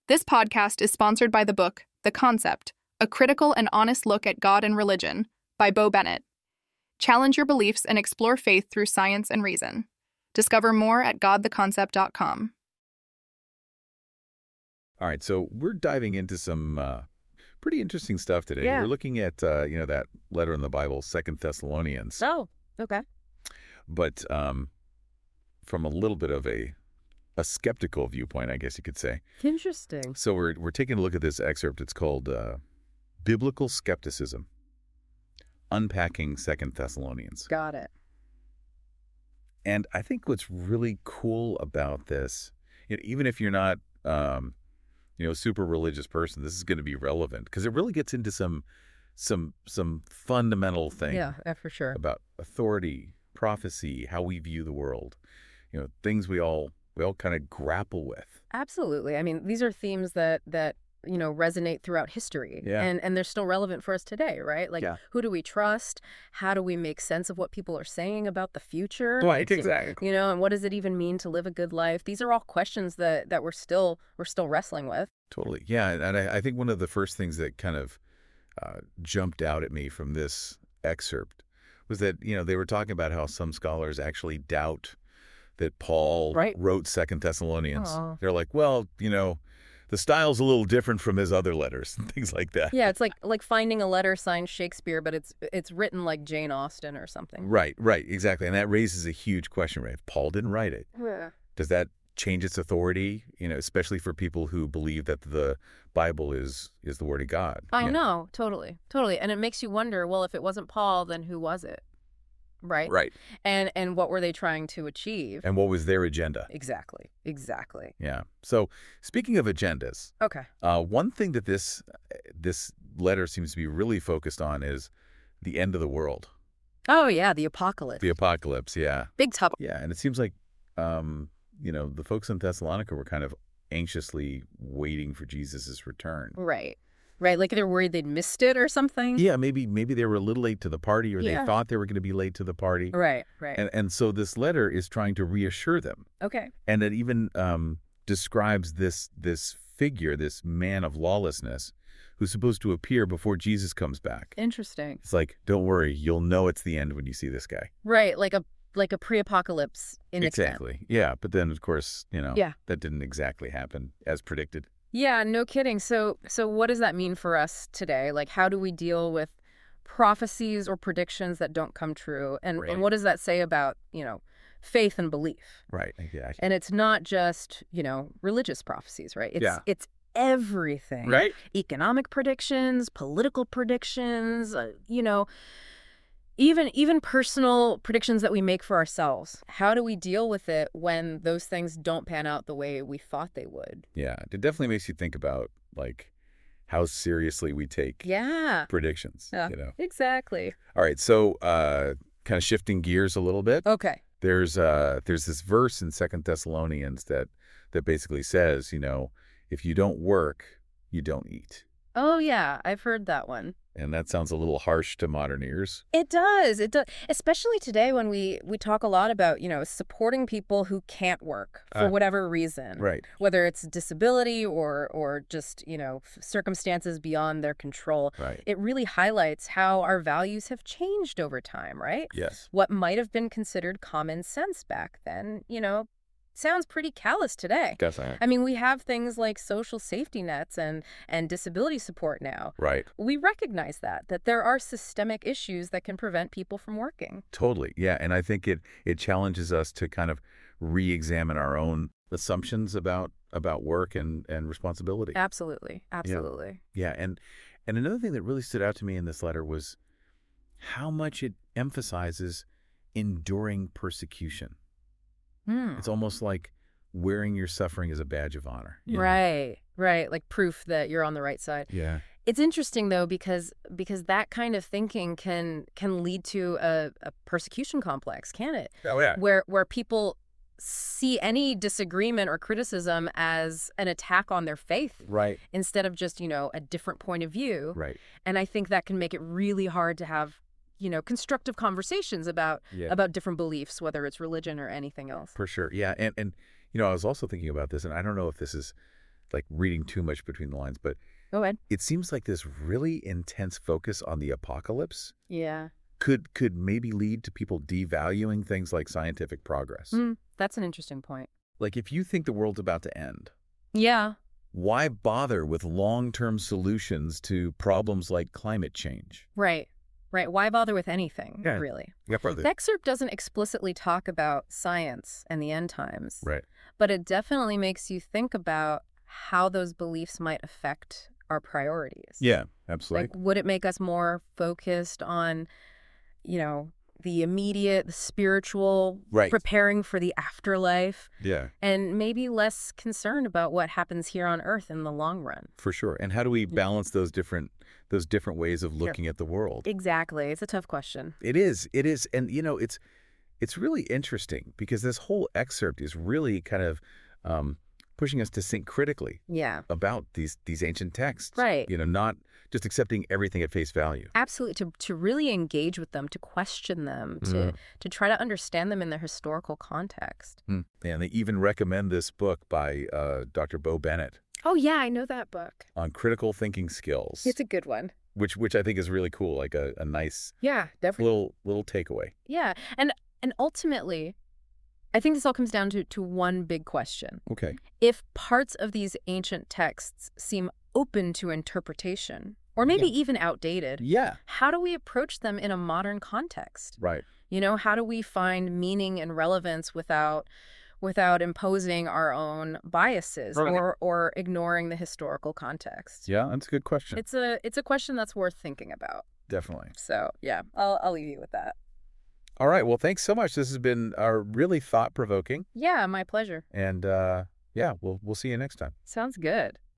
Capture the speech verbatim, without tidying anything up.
This podcast is sponsored by the book, The Concept, A Critical and Honest Look at God and Religion, by Bo Bennett. Challenge your beliefs and explore faith through science and reason. Discover more at god the concept dot com. All right, so we're diving into some uh, pretty interesting stuff today. Yeah. We're looking at, uh, you know, that letter in the Bible, Second Thessalonians, Oh, okay. but um, from a little bit of a a skeptical viewpoint, I guess you could say. Interesting. So we're we're taking a look at this excerpt. It's called uh, Biblical Skepticism, Unpacking Second Thessalonians. Got it. And I think what's really cool about this, you know, even if you're not, um, you know, a super religious person, this is going to be relevant because it really gets into some, some, some fundamental things. Yeah, yeah, for sure. About authority, prophecy, how we view the world, you know, things we all we all kind of grapple with. Absolutely. I mean, these are themes that that you know resonate throughout history, Yeah. and and they're still relevant for us today, right? Like, Yeah. who do we trust? How do we make sense of what people are saying about the future? Right, exactly. You know, and what does it even mean to live a good life? These are all questions that that we're still we're still wrestling with. Totally. Yeah. And I, I think one of the first things that kind of uh, jumped out at me from this excerpt was that, you know, they were talking about how some scholars actually doubt that Paul Right. wrote Second Thessalonians. Aw. They're like, well, you know, the style's a little different from his other letters and things like that. Yeah, it's like like finding a letter signed Shakespeare, but it's it's written like Jane Austen or something. Right, right, exactly. And that raises a huge question, right? If Paul didn't write it, Yeah. does that change its authority, you know, especially for people who believe that the Bible is is the Word of God? I Yeah. know, totally, totally. And it makes you wonder, well, if it wasn't Paul, then who was it? Right? Right. And and what were they trying to achieve? And what was their agenda? Exactly. Exactly. Yeah. So speaking of agendas, Okay. uh, one thing that this this letter seems to be really focused on is the end of the world, Oh yeah, the apocalypse. the apocalypse. Yeah. Big topic. Yeah. And it seems like, um, you know, the folks in Thessalonica were kind of anxiously waiting for Jesus's return. Right. Right. Like they're worried they'd missed it or something. Yeah, maybe maybe they were a little late to the party, or Yeah. they thought they were going to be late to the party. Right. Right. And and so this letter is trying to reassure them. Okay. And it even um, describes this this figure, this man of lawlessness, who's supposed to appear before Jesus comes back. Interesting. It's like, don't worry, you'll know it's the end when you see this guy. Right. Like a like a pre-apocalypse in extent. Exactly. Yeah, but then of course, you know, Yeah. that didn't exactly happen as predicted. Yeah, no kidding. So so what does that mean for us today? Like, how do we deal with prophecies or predictions that don't come true? And Right. and what does that say about, you know, faith and belief? Right. Yeah. And it's not just, you know, religious prophecies, right? It's Yeah. it's everything. Right. Economic predictions, political predictions, uh, you know, even even personal predictions that we make for ourselves. How do we deal with it when those things don't pan out the way we thought they would? Yeah. It definitely makes you think about like how seriously we take Yeah. predictions. Yeah. You know. Exactly. All right. So uh, kind of shifting gears a little bit. Okay. There's uh there's this verse in Second Thessalonians that that basically says, you know, if you don't work, you don't eat. Oh yeah, I've heard that one. And that sounds a little harsh to modern ears. It does. It does. Especially today when we we talk a lot about, you know, supporting people who can't work for Uh, whatever reason. Right. Whether it's disability or or just, you know, f- circumstances beyond their control. Right. It really highlights how our values have changed over time, right? Yes. What might have been considered common sense back then, you know, sounds pretty callous today. Definitely. I mean, we have things like social safety nets and and disability support now. Right. We recognize that, that there are systemic issues that can prevent people from working. Totally. Yeah. And I think it it challenges us to kind of re-examine our own assumptions about about work and and responsibility. Absolutely. Absolutely. Yeah. And and another thing that really stood out to me in this letter was how much it emphasizes enduring persecution. Hmm. It's almost like wearing your suffering as a badge of honor. you know? Right. Right. Like proof that you're on the right side. Yeah. It's interesting though because because that kind of thinking can can lead to a, a persecution complex, can it? Oh yeah. Where where people see any disagreement or criticism as an attack on their faith Right. instead of just, you know, a different point of view. Right. And I think that can make it really hard to have, you know, constructive conversations about Yeah. about different beliefs, whether it's religion or anything else. For sure. Yeah. And and you know, I was also thinking about this, and I don't know if this is like reading too much between the lines, but Go ahead. it seems like this really intense focus on the apocalypse Yeah. could could maybe lead to people devaluing things like scientific progress. Mm, that's an interesting point. Like if you think the world's about to end, Yeah. why bother with long-term solutions to problems like climate change? Right. Right. Why bother with anything, Yeah. really? Yeah, brother. The excerpt doesn't explicitly talk about science and the end times, Right. but it definitely makes you think about how those beliefs might affect our priorities. Yeah, absolutely. Like, would it make us more focused on, you know, the immediate, the spiritual, Right. preparing for the afterlife, Yeah, and maybe less concerned about what happens here on Earth in the long run? for sure. And how do we balance those different those different ways of Sure. looking at the world? Exactly. It's a tough question. It is. It is. And, you know, it's it's really interesting because this whole excerpt is really kind of um, pushing us to think critically Yeah. about these these ancient texts. Right. You know, not just accepting everything at face value. Absolutely. To, to really engage with them, to question them, to, Mm. to try to understand them in their historical context. Hmm. And they even recommend this book by uh, Doctor Bo Bennett Oh, yeah, I know that book. on critical thinking skills, It's a good one. which which I think is really cool, like a, a nice Yeah, definitely. little little takeaway. Yeah. And and ultimately, I think this all comes down to, to one big question. Okay. If parts of these ancient texts seem open to interpretation, or maybe Yeah. even outdated, Yeah. how do we approach them in a modern context? Right. You know, how do we find meaning and relevance without without imposing our own biases Right. or or ignoring the historical context? Yeah, that's a good question. It's a it's a question that's worth thinking about. Definitely. So, yeah, I'll I'll leave you with that. All right. Well, thanks so much. This has been uh, really thought provoking, Yeah, my pleasure. and uh, yeah, we'll we'll see you next time. Sounds good.